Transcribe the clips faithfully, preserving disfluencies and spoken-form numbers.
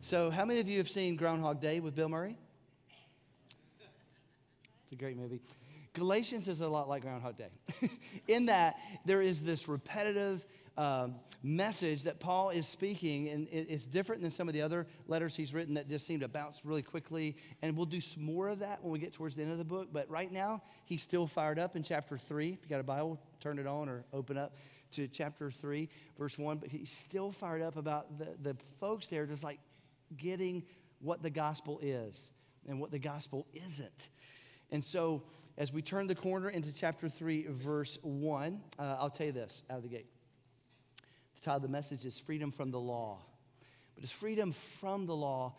So how many of you have seen Groundhog Day with Bill Murray? It's a great movie. Galatians is a lot like Groundhog Day in that there is this repetitive um, message that Paul is speaking, and it, it's different than some of the other letters he's written that just seem to bounce really quickly, and we'll do some more of that when we get towards the end of the book, but right now, he's still fired up in chapter three. If you got a Bible, turn it on or open up to chapter three, verse one, but he's still fired up about the, the folks there just like getting what the gospel is and what the gospel isn't. And so as we turn the corner into chapter three, verse one, uh, I'll tell you this out of the gate. The title of the message is Freedom from the Law. But it's freedom from the law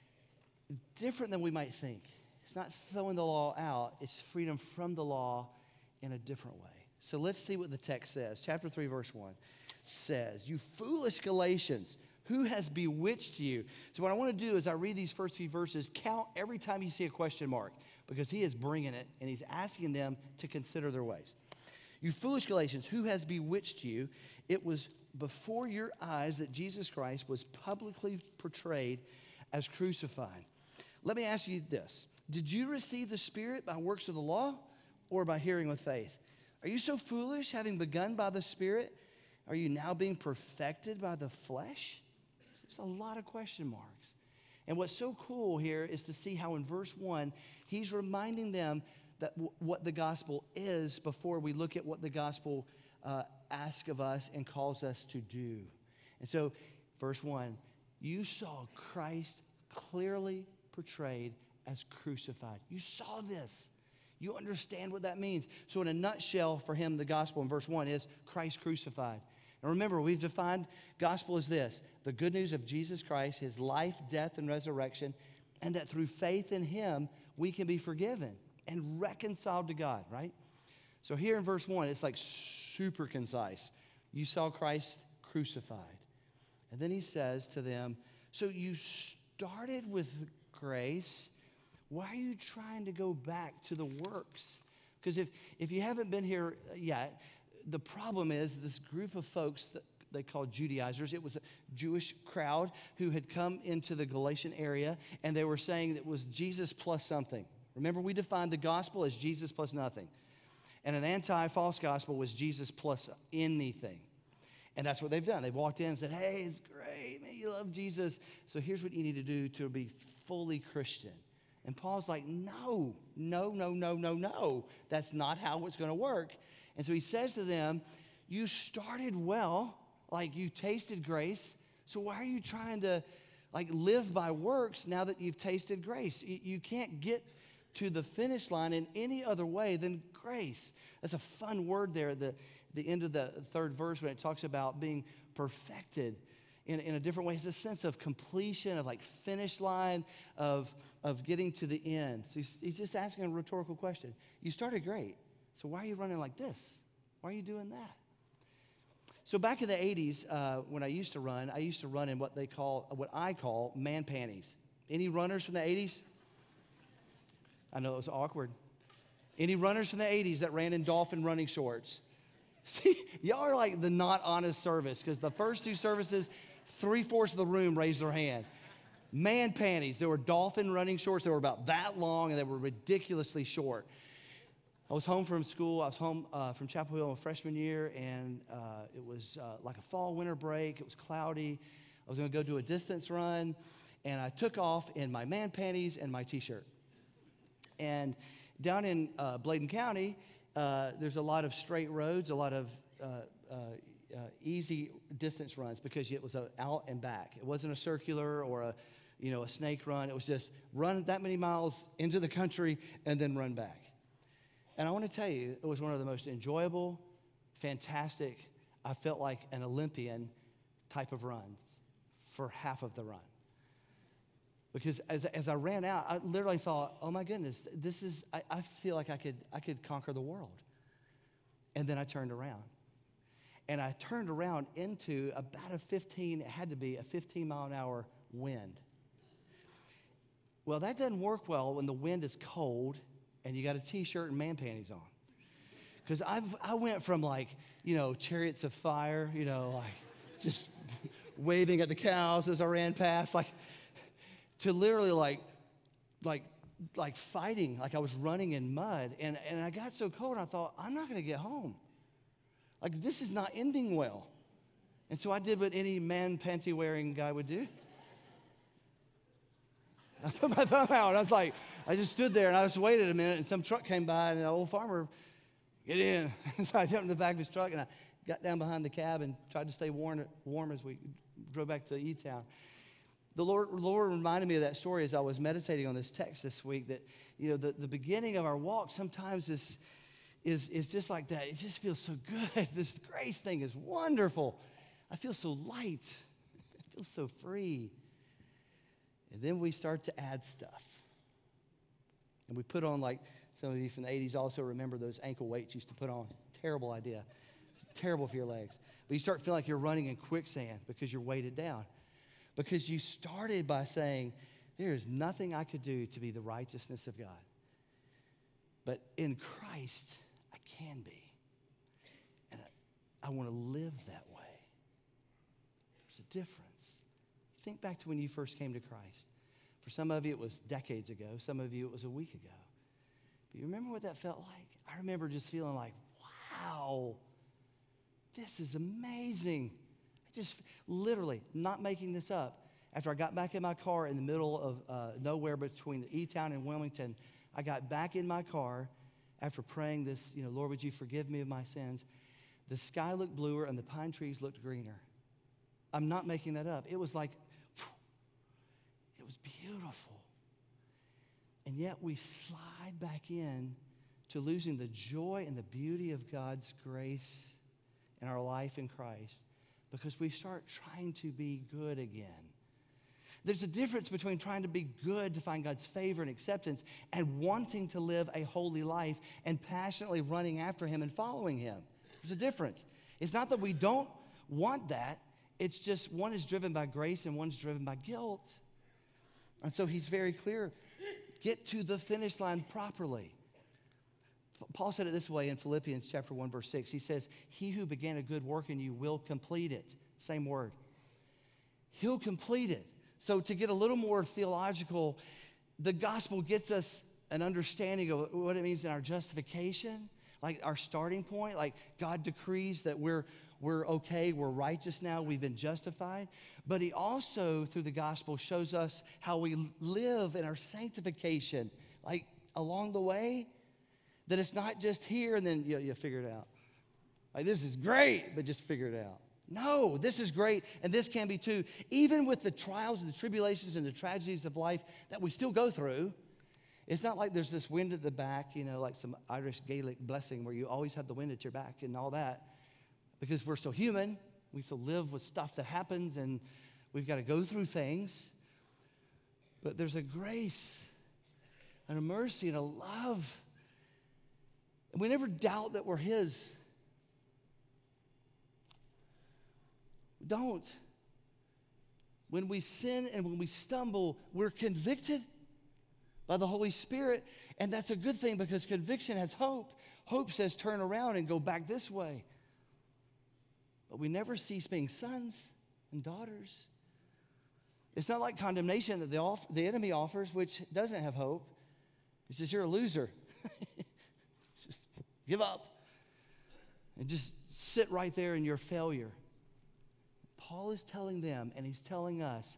different than we might think. It's not throwing the law out. It's freedom from the law in a different way. So let's see what the text says. Chapter three, verse one says, "You foolish Galatians, who has bewitched you?" So what I want to do is I read these first few verses, count every time you see a question mark, because he is bringing it, and he's asking them to consider their ways. "You foolish Galatians, who has bewitched you? It was before your eyes that Jesus Christ was publicly portrayed as crucified." Let me ask you this. Did you receive the Spirit by works of the law or by hearing with faith? Are you so foolish, having begun by the Spirit? Are you now being perfected by the flesh? There's a lot of question marks. And what's so cool here is to see how in verse one, he's reminding them that w- what the gospel is before we look at what the gospel uh, asks of us and calls us to do. And so, verse one, you saw Christ clearly portrayed as crucified. You saw this. You understand what that means. So in a nutshell for him, the gospel in verse one is Christ crucified. And remember, we've defined gospel as this: the good news of Jesus Christ, his life, death, and resurrection, and that through faith in him, we can be forgiven and reconciled to God, right? So here in verse one, it's like super concise. You saw Christ crucified. And then he says to them, so you started with grace. Why are you trying to go back to the works? Because if, if you haven't been here yet, the problem is this group of folks that they called Judaizers. It was a Jewish crowd who had come into the Galatian area, and they were saying that it was Jesus plus something. Remember, we defined the gospel as Jesus plus nothing. And an anti-false gospel was Jesus plus anything. And that's what they've done. They walked in and said, hey, it's great, man, you love Jesus. So here's what you need to do to be fully Christian. And Paul's like, no, no, no, no, no, no. That's not how it's going to work. And so he says to them, you started well, like you tasted grace. So why are you trying to like live by works now that you've tasted grace? You, you can't get to the finish line in any other way than grace. That's a fun word there, the, the end of the third verse when it talks about being perfected in, in a different way. It's a sense of completion, of like finish line, of, of getting to the end. So he's, he's just asking a rhetorical question. You started great, so why are you running like this? Why are you doing that? So back in the eighties, uh, when I used to run, I used to run in what they call, what I call man panties. Any runners from the eighties? I know it was awkward. Any runners from the eighties that ran in dolphin running shorts? See, y'all are like the not honest service, because the first two services, three-fourths of the room raised their hand. Man panties. They were dolphin running shorts. They were about that long, and they were ridiculously short. I was home from school. I was home uh, from Chapel Hill in freshman year, and uh, it was uh, like a fall winter break. It was cloudy. I was going to go do a distance run, and I took off in my man panties and my T-shirt. And down in uh, Bladen County, uh, there's a lot of straight roads, a lot of uh, uh, uh, easy distance runs, because it was a out and back. It wasn't a circular or a, you know, a snake run. It was just run that many miles into the country and then run back. And I want to tell you, it was one of the most enjoyable, fantastic, I felt like an Olympian type of runs for half of the run. Because as, as I ran out, I literally thought, oh my goodness, this is, I, I feel like I could, I could conquer the world. And then I turned around. And I turned around into about a fifteen, it had to be a fifteen mile an hour wind. Well, that doesn't work well when the wind is cold and you got a T-shirt and man panties on. Because I I went from like, you know, chariots of fire, you know, like just waving at the cows as I ran past, like, to literally like, like, like fighting, like I was running in mud. And, and I got so cold, I thought, I'm not going to get home. Like, this is not ending well. And so I did what any man panty-wearing guy would do. I put my thumb out, and I was like, I just stood there, and I just waited a minute, and some truck came by, and the old farmer, get in. So I jumped in the back of his truck, and I got down behind the cab and tried to stay warm, warm as we drove back to E-Town. The Lord, Lord reminded me of that story as I was meditating on this text this week, that, you know, the, the beginning of our walk sometimes is, is, is just like that. It just feels so good. This grace thing is wonderful. I feel so light. I feel so free. And then we start to add stuff. And we put on, like some of you from the eighties also remember those ankle weights you used to put on. Terrible idea. Terrible for your legs. But you start feeling like you're running in quicksand because you're weighted down. Because you started by saying, there is nothing I could do to be the righteousness of God. But in Christ, I can be. And I, I want to live that way. There's a difference. Think back to when you first came to Christ. For some of you, it was decades ago. Some of you, it was a week ago. But you remember what that felt like? I remember just feeling like, wow, this is amazing. I just literally, not making this up, after I got back in my car in the middle of uh, nowhere between E-Town and Wilmington, I got back in my car after praying this, you know, Lord, would you forgive me of my sins? The sky looked bluer and the pine trees looked greener. I'm not making that up. It was like, it was beautiful. And yet we slide back in to losing the joy and the beauty of God's grace in our life in Christ because we start trying to be good again. There's a difference between trying to be good to find God's favor and acceptance and wanting to live a holy life and passionately running after Him and following Him. There's a difference. It's not that we don't want that. It's just one is driven by grace and one's driven by guilt. And so He's very clear. Get to the finish line properly. Paul said it this way in Philippians chapter one, verse six. He says, he who began a good work in you will complete it. Same word. He'll complete it. So to get a little more theological, the gospel gets us an understanding of what it means in our justification, like our starting point, like God decrees that we're we're okay, we're righteous now, we've been justified. But He also, through the gospel, shows us how we live in our sanctification, like along the way, that it's not just here and then you, you figure it out. Like, this is great, but just figure it out. No, this is great, and this can be too. Even with the trials and the tribulations and the tragedies of life that we still go through, it's not like there's this wind at the back, you know, like some Irish Gaelic blessing where you always have the wind at your back and all that. Because we're still human, we still live with stuff that happens, and we've got to go through things. But there's a grace and a mercy and a love. And we never doubt that we're His. Don't. When we sin and when we stumble, we're convicted by the Holy Spirit. And that's a good thing because conviction has hope. Hope says turn around and go back this way. But we never cease being sons and daughters. It's not like condemnation that the, off, the enemy offers, which doesn't have hope. It's just you're a loser. Just give up. And just sit right there in your failure. Paul is telling them, and he's telling us,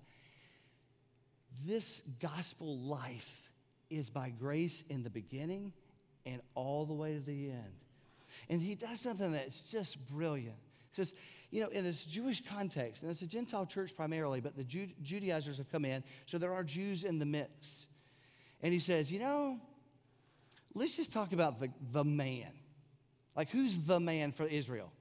this gospel life is by grace in the beginning and all the way to the end. And he does something that's just brilliant. He says, you know, in this Jewish context, and it's a Gentile church primarily, but the Ju- Judaizers have come in, so there are Jews in the mix. And he says, you know, let's just talk about the, the man. Like, who's the man for Israel?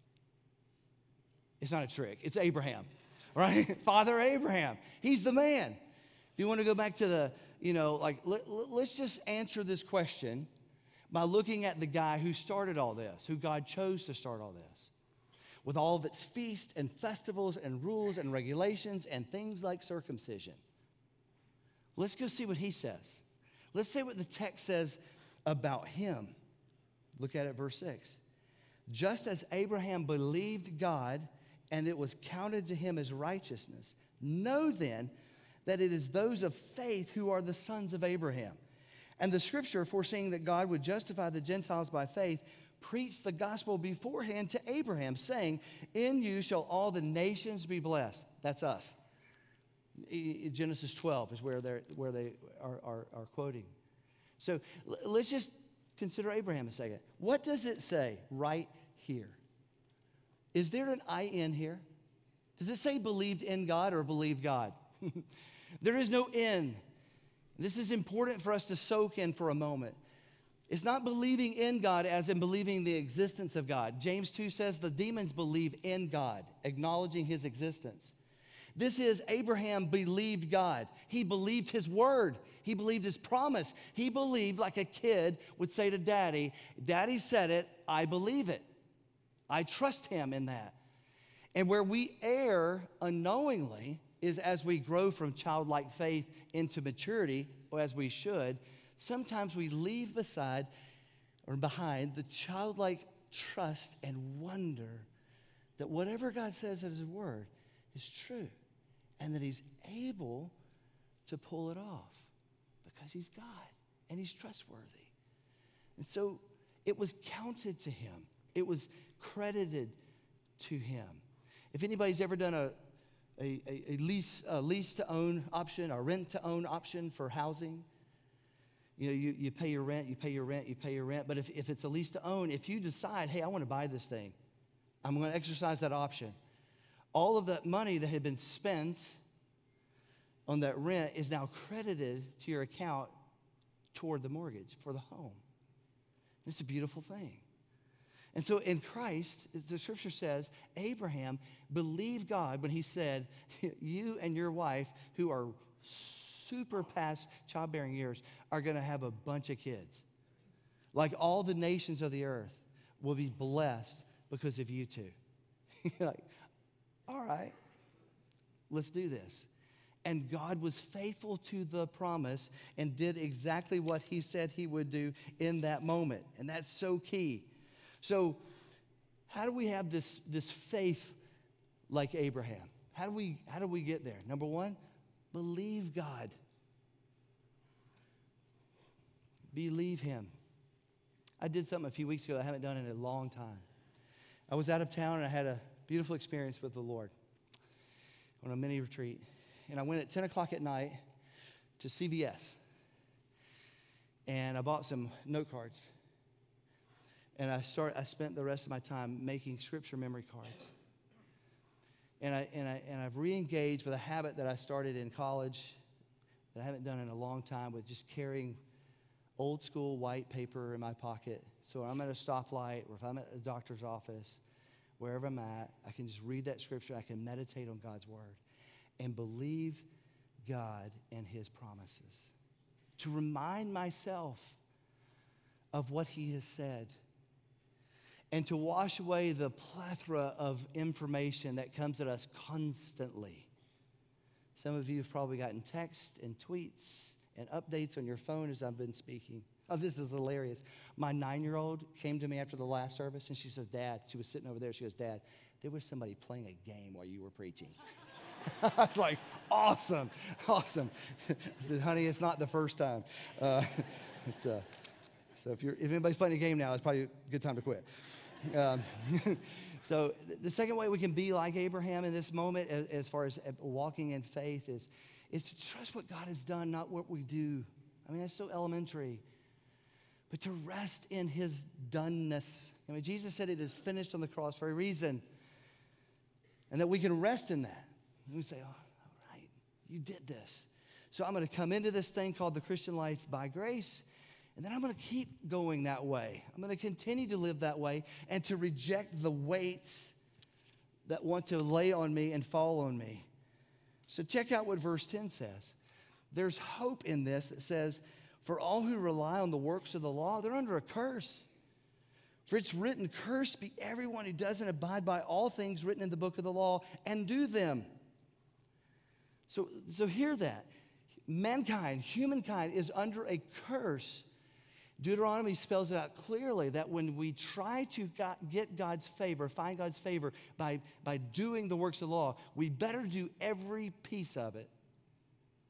It's not a trick. It's Abraham, right? Father Abraham. He's the man. If you want to go back to the, you know, like, let, let's just answer this question by looking at the guy who started all this, who God chose to start all this, with all of its feasts and festivals and rules and regulations and things like circumcision. Let's go see what he says. Let's see what the text says about him. Look at it, verse six. Just as Abraham believed God, and it was counted to him as righteousness. Know then that it is those of faith who are the sons of Abraham. And the scripture, foreseeing that God would justify the Gentiles by faith, preached the gospel beforehand to Abraham, saying, in you shall all the nations be blessed. That's us. Genesis twelve is where, they're, where they are, are, are quoting. So let's just consider Abraham a second. What does it say right here? Is there an I in here? Does it say believed in God or believed God? There is no in. This is important for us to soak in for a moment. It's not believing in God as in believing the existence of God. James two says the demons believe in God, acknowledging his existence. This is Abraham believed God. He believed his word. He believed his promise. He believed like a kid would say to daddy, Daddy said it, I believe it. I trust him in that. And where we err unknowingly is as we grow from childlike faith into maturity, or as we should, sometimes we leave beside or behind the childlike trust and wonder that whatever God says in his word is true and that he's able to pull it off because he's God and he's trustworthy. And so it was counted to him. It was credited to him. If anybody's ever done a A, a, a lease a lease to own option, a rent to own option for housing. You know, you, you pay your rent, you pay your rent, you pay your rent. But if, if it's a lease to own, if you decide, hey, I want to buy this thing, I'm going to exercise that option. All of that money that had been spent on that rent is now credited to your account toward the mortgage for the home. It's a beautiful thing. And so in Christ, the scripture says, Abraham believed God when he said, you and your wife, who are super past childbearing years, are going to have a bunch of kids. Like all the nations of the earth will be blessed because of you two. You're like, all right, let's do this. And God was faithful to the promise and did exactly what he said he would do in that moment. And that's so key. So how do we have this, this faith like Abraham? How do we, how do we get there? Number one, believe God. Believe him. I did something a few weeks ago that I haven't done in a long time. I was out of town and I had a beautiful experience with the Lord on a mini retreat. And I went at ten o'clock at night to C V S. And I bought some note cards. And I start. I spent the rest of my time making scripture memory cards. And I and I and I've re-engaged with a habit that I started in college that I haven't done in a long time, with just carrying old school white paper in my pocket. So I'm at a stoplight, or if I'm at the doctor's office, wherever I'm at, I can just read that scripture. I can meditate on God's word and believe God and his promises. To remind myself of what he has said. And to wash away the plethora of information that comes at us constantly. Some of you have probably gotten texts and tweets and updates on your phone as I've been speaking. Oh, this is hilarious. My nine-year-old came to me after the last service, and she said, Dad, she was sitting over there, she goes, Dad, there was somebody playing a game while you were preaching. I was like, awesome, awesome. I said, honey, it's not the first time. Uh, it's, uh, so if, you're, if anybody's playing a game now, it's probably a good time to quit. Um, so the second way we can be like Abraham in this moment, as, as far as walking in faith, is, is to trust what God has done, not what we do. I mean, that's so elementary. But to rest in his doneness. I mean, Jesus said it is finished on the cross for a reason. And that we can rest in that. And we say, oh, all right, you did this. So I'm going to come into this thing called the Christian life by grace. And then I'm going to keep going that way. I'm going to continue to live that way and to reject the weights that want to lay on me and fall on me. So check out what verse ten says. There's hope in this that says, for all who rely on the works of the law, they're under a curse. For it's written, cursed be everyone who doesn't abide by all things written in the book of the law and do them. So, so hear that. Mankind, humankind is under a curse. Deuteronomy spells it out clearly that when we try to got, get God's favor, find God's favor by, by doing the works of the law, we better do every piece of it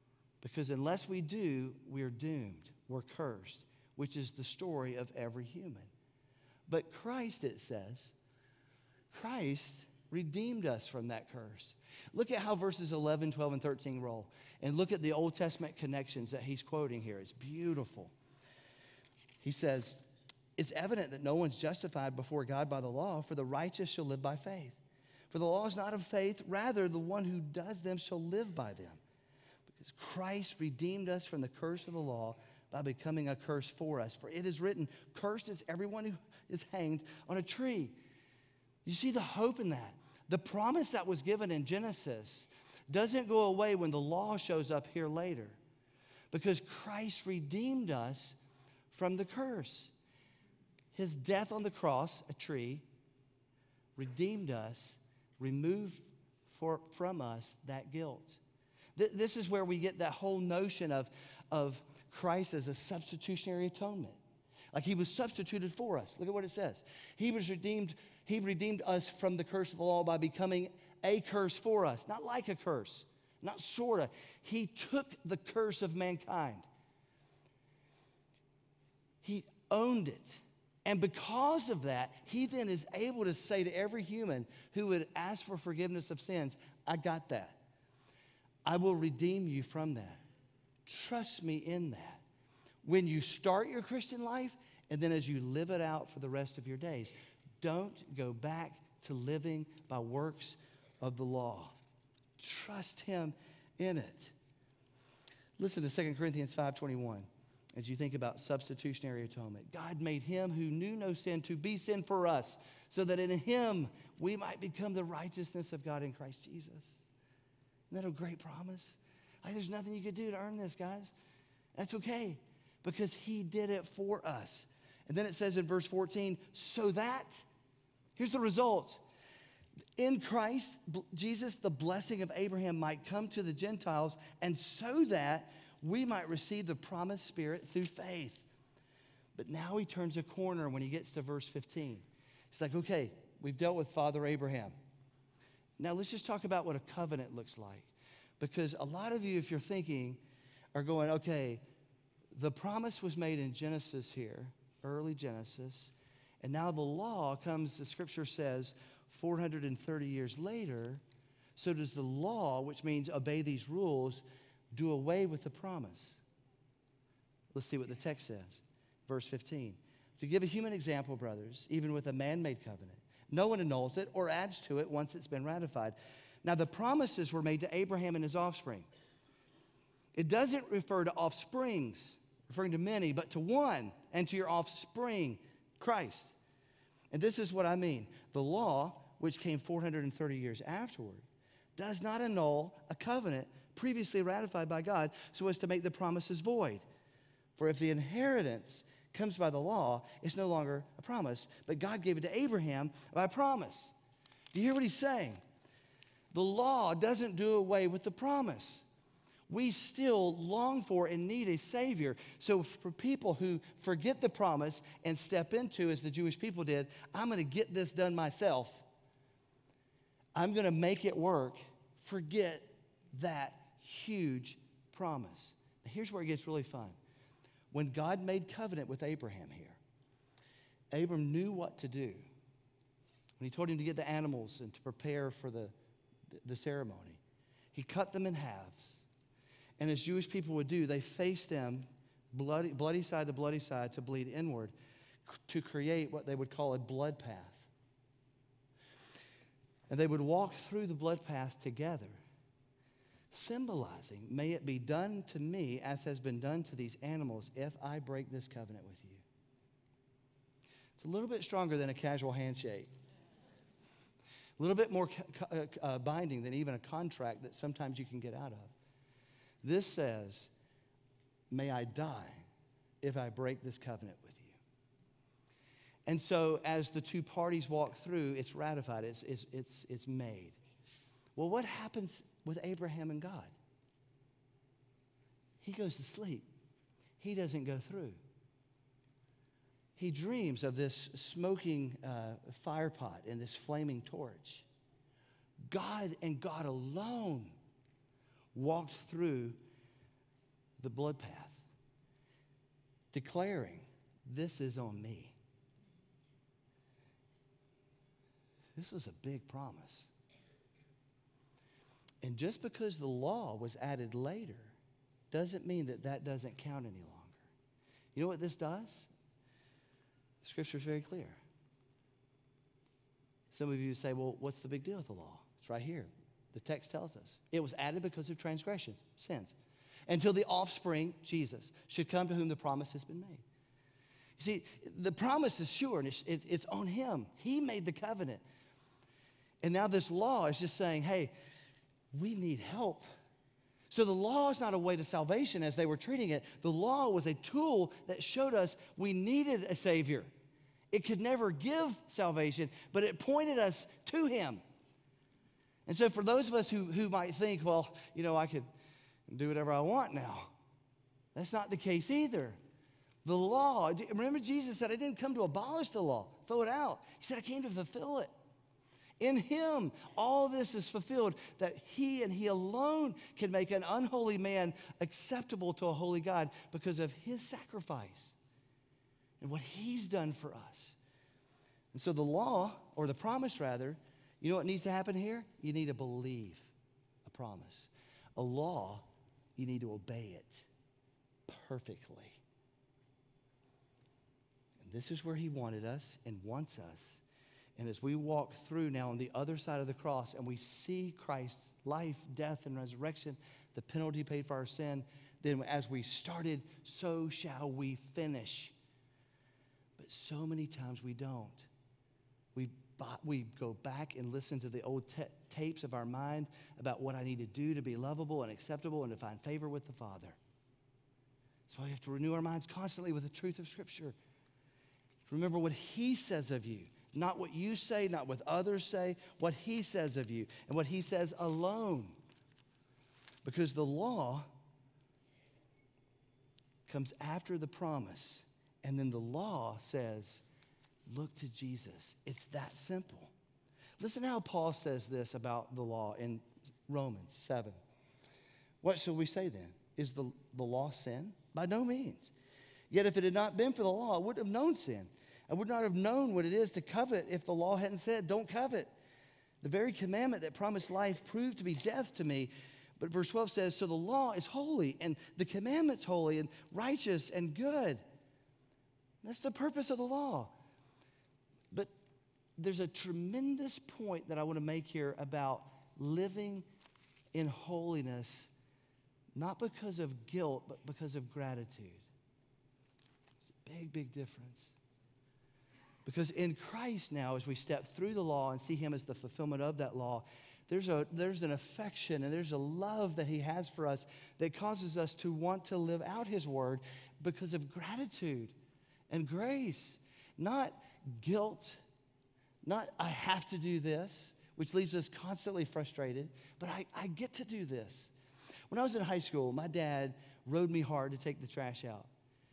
Because unless we do, we're doomed. We're cursed, which is the story of every human. But Christ, it says, Christ redeemed us from that curse. Look at how verses eleven, twelve, and thirteen roll. And look at the Old Testament connections that he's quoting here. It's beautiful. He says, it's evident that no one's justified before God by the law, for the righteous shall live by faith. For the law is not of faith, rather the one who does them shall live by them. Because Christ redeemed us from the curse of the law by becoming a curse for us. For it is written, cursed is everyone who is hanged on a tree. You see the hope in that. The promise that was given in Genesis doesn't go away when the law shows up here later, because Christ redeemed us from the curse. His death on the cross, a tree, redeemed us, removed for, from us that guilt. Th- this is where we get that whole notion of, of Christ as a substitutionary atonement. Like he was substituted for us. Look at what it says. He was redeemed, he redeemed us from the curse of the law by becoming a curse for us. Not like a curse, not sort of. He took the curse of mankind. He owned it. And because of that, he then is able to say to every human who would ask for forgiveness of sins, I got that. I will redeem you from that. Trust me in that. When you start your Christian life, and then as you live it out for the rest of your days, don't go back to living by works of the law. Trust him in it. Listen to Second Corinthians five twenty-one. As you think about substitutionary atonement, God made him who knew no sin to be sin for us, so that in him we might become the righteousness of God in Christ Jesus. Isn't that a great promise? Like, there's nothing you could do to earn this, guys. That's okay, because he did it for us. And then it says in verse fourteen, so that, here's the result. In Christ, Jesus, the blessing of Abraham might come to the Gentiles, and so that we might receive the promised Spirit through faith. But now he turns a corner when he gets to verse fifteen. He's like, okay, we've dealt with Father Abraham. Now let's just talk about what a covenant looks like. Because a lot of you, if you're thinking, are going, okay, the promise was made in Genesis here, early Genesis, and now the law comes, the scripture says, four hundred thirty years later. So does the law, which means obey these rules, do away with the promise? Let's see what the text says. Verse fifteen. To give a human example, brothers, even with a man-made covenant, no one annuls it or adds to it once it's been ratified. Now, the promises were made to Abraham and his offspring. It doesn't refer to offsprings, referring to many, but to one, and to your offspring, Christ. And this is what I mean. The law, which came four hundred thirty years afterward, does not annul a covenant previously ratified by God so as to make the promises void. For if the inheritance comes by the law, it's no longer a promise, but God gave it to Abraham by promise. Do you hear what he's saying? The law doesn't do away with the promise. We still long for and need a Savior. So for people who forget the promise and step into, as the Jewish people did, I'm going to get this done myself. I'm going to make it work. Forget that huge promise. Now, here's where it gets really fun. When God made covenant with Abraham here, Abram knew what to do. When he told him to get the animals and to prepare for the, the ceremony, he cut them in halves. And as Jewish people would do, they faced them bloody, bloody side to bloody side to bleed inward to create what they would call a blood path. And they would walk through the blood path together, symbolizing, may it be done to me as has been done to these animals if I break this covenant with you. It's a little bit stronger than a casual handshake. A little bit more uh, uh, binding than even a contract that sometimes you can get out of. This says, may I die if I break this covenant with you. And so as the two parties walk through, it's ratified, it's, it's, it's, it's made. Well, what happens with Abraham and God? He goes to sleep. He doesn't go through. He dreams of this smoking uh, fire pot and this flaming torch. God and God alone walked through the blood path, declaring, this is on me. This was a big promise. And just because the law was added later doesn't mean that that doesn't count any longer. You know what this does? The scripture is very clear. Some of you say, well, what's the big deal with the law? It's right here. The text tells us. It was added because of transgressions, sins, until the offspring, Jesus, should come to whom the promise has been made. You see, the promise is sure, and it's, it's on him. He made the covenant. And now this law is just saying, hey, we need help. So the law is not a way to salvation as they were treating it. The law was a tool that showed us we needed a Savior. It could never give salvation, but it pointed us to him. And so for those of us who, who might think, well, you know, I could do whatever I want now. That's not the case either. The law, remember Jesus said, I didn't come to abolish the law, throw it out. He said, I came to fulfill it. In him, all this is fulfilled, that he and he alone can make an unholy man acceptable to a holy God because of his sacrifice and what he's done for us. And so the law, or the promise rather, you know what needs to happen here? You need to believe a promise. A law, you need to obey it perfectly. And this is where he wanted us and wants us. And as we walk through now on the other side of the cross and we see Christ's life, death, and resurrection, the penalty paid for our sin, then as we started, so shall we finish. But so many times we don't. We, we go back and listen to the old t- tapes of our mind about what I need to do to be lovable and acceptable and to find favor with the Father. That's why we have to renew our minds constantly with the truth of Scripture. Remember what he says of you. Not what you say, not what others say, what he says of you and what he says alone. Because the law comes after the promise. And then the law says, look to Jesus. It's that simple. Listen to how Paul says this about the law in Romans seven. What shall we say then? Is the, the law sin? By no means. Yet if it had not been for the law, I wouldn't have known sin. I would not have known what it is to covet if the law hadn't said, don't covet. The very commandment that promised life proved to be death to me. But verse twelve says, so the law is holy, and the commandment's holy, and righteous, and good. That's the purpose of the law. But there's a tremendous point that I want to make here about living in holiness, not because of guilt, but because of gratitude. It's a big, big difference. Because in Christ now, as we step through the law and see him as the fulfillment of that law, there's a there's an affection and there's a love that he has for us that causes us to want to live out his word because of gratitude and grace, not guilt, not I have to do this, which leaves us constantly frustrated, but I, I get to do this. When I was in high school, my dad rode me hard to take the trash out.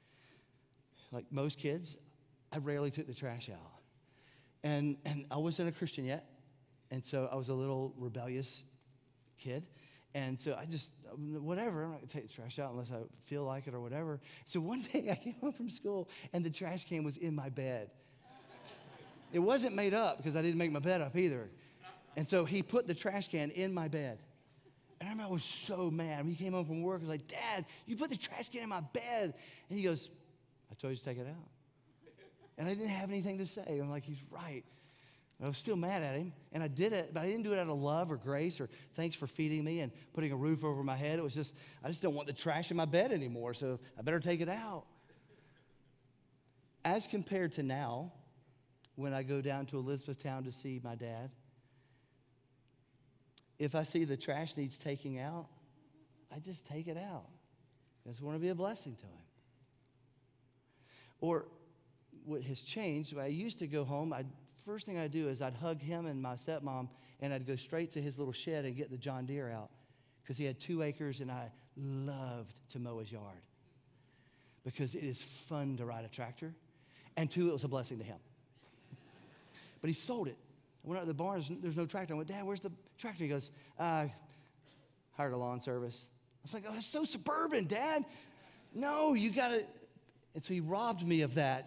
Like most kids, I rarely took the trash out. And, and I wasn't a Christian yet, and so I was a little rebellious kid. And so I just, whatever, I'm not going to take the trash out unless I feel like it or whatever. So one day I came home from school, and the trash can was in my bed. It wasn't made up because I didn't make my bed up either. And so he put the trash can in my bed. And I remember I was so mad. When he came home from work, I was like, Dad, you put the trash can in my bed. And he goes, I told you to take it out. And I didn't have anything to say. I'm like, he's right. And I was still mad at him. And I did it, but I didn't do it out of love or grace or thanks for feeding me and putting a roof over my head. It was just, I just don't want the trash in my bed anymore, so I better take it out. As compared to now, when I go down to Elizabethtown to see my dad, if I see the trash needs taking out, I just take it out. I just want to be a blessing to him. Or what has changed, I used to go home, I'd, first thing I'd do is I'd hug him and my stepmom, and I'd go straight to his little shed and get the John Deere out because he had two acres, and I loved to mow his yard because it is fun to ride a tractor, and two, it was a blessing to him. But he sold it. I went out to the barn, there's, there's no tractor. I went, Dad, where's the tractor? He goes, I hired a lawn service. was like, oh, it's so suburban, Dad. No, you got to. And so he robbed me of that.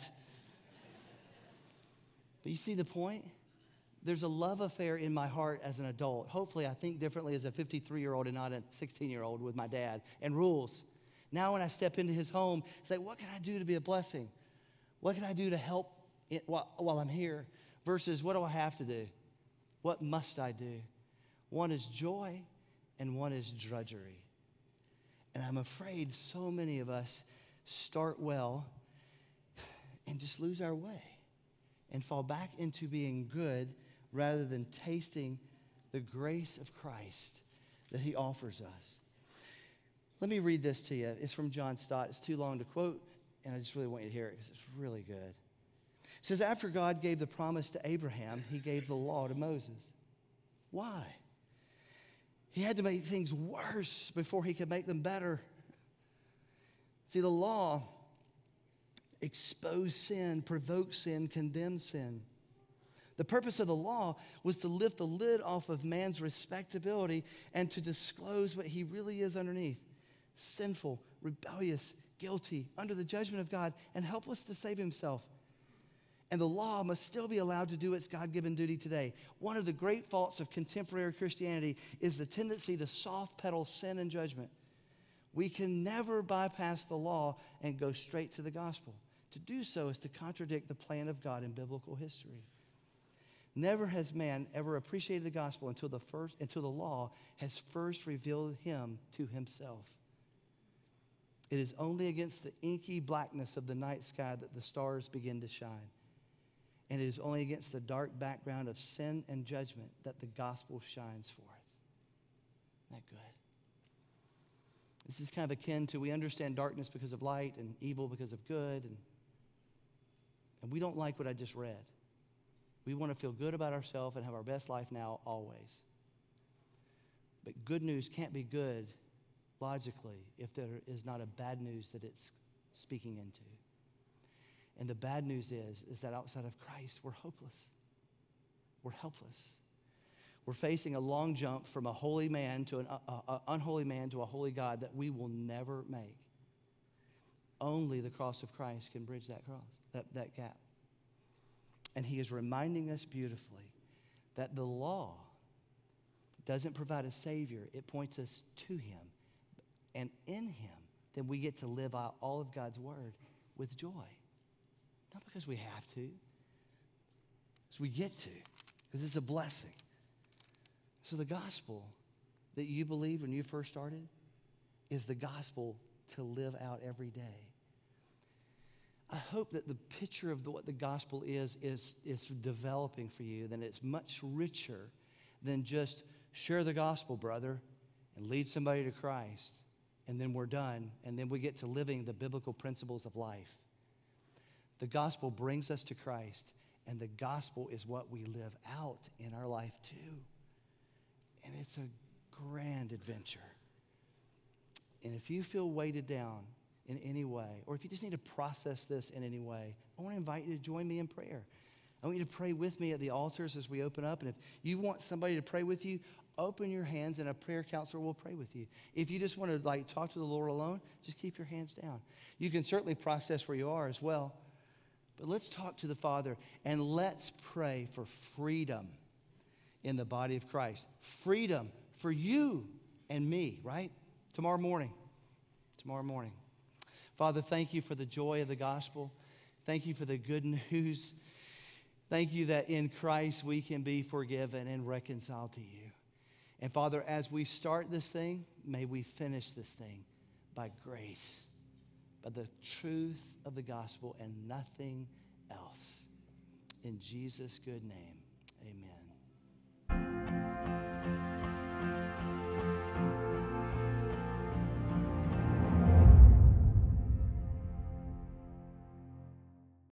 But you see the point? There's a love affair in my heart as an adult. Hopefully, I think differently as a fifty-three-year-old and not a sixteen-year-old with my dad, and rules. Now when I step into his home, it's like, what can I do to be a blessing? What can I do to help it while, while I'm here? Versus, what do I have to do? What must I do? One is joy and one is drudgery. And I'm afraid so many of us start well and just lose our way and fall back into being good rather than tasting the grace of Christ that he offers us. Let me read this to you. It's from John Stott. It's too long to quote, and I just really want you to hear it because it's really good. It says, after God gave the promise to Abraham, he gave the law to Moses. Why? He had to make things worse before he could make them better. See, the law exposed sin, provoked sin, condemned sin. The purpose of the law was to lift the lid off of man's respectability and to disclose what he really is underneath. Sinful, rebellious, guilty, under the judgment of God, and helpless to save himself. And the law must still be allowed to do its God-given duty today. One of the great faults of contemporary Christianity is the tendency to soft-pedal sin and judgment. We can never bypass the law and go straight to the gospel. To do so is to contradict the plan of God in biblical history. Never has man ever appreciated the gospel until the first, until the law has first revealed him to himself. It is only against the inky blackness of the night sky that the stars begin to shine. And it is only against the dark background of sin and judgment that the gospel shines forth. Isn't that good? This is kind of akin to, we understand darkness because of light and evil because of good. And, and we don't like what I just read. We want to feel good about ourselves and have our best life now always. But good news can't be good logically if there is not a bad news that it's speaking into. And the bad news is, is that outside of Christ, we're hopeless. We're helpless. We're facing a long jump from a holy man to an uh, uh, unholy man to a holy God that we will never make. Only the cross of Christ can bridge that cross, that, that gap. And he is reminding us beautifully that the law doesn't provide a Savior. It points us to him. And in him, then we get to live out all of God's word with joy. Not because we have to, because we get to, because it's a blessing. So the gospel that you believed when you first started is the gospel to live out every day. I hope that the picture of the, what the gospel is, is, is developing for you, then it's much richer than just share the gospel, brother, and lead somebody to Christ, and then we're done, and then we get to living the biblical principles of life. The gospel brings us to Christ, and the gospel is what we live out in our life too. And it's a grand adventure. And if you feel weighted down in any way, or if you just need to process this in any way, I want to invite you to join me in prayer. I want you to pray with me at the altars as we open up. And if you want somebody to pray with you, open your hands and a prayer counselor will pray with you. If you just want to like talk to the Lord alone, just keep your hands down. You can certainly process where you are as well. But let's talk to the Father and let's pray for freedom in the body of Christ. Freedom for you and me, right? Tomorrow morning. Tomorrow morning. Father, thank you for the joy of the gospel. Thank you for the good news. Thank you that in Christ we can be forgiven and reconciled to you. And Father, as we start this thing, may we finish this thing by grace, by the truth of the gospel and nothing else. In Jesus' good name.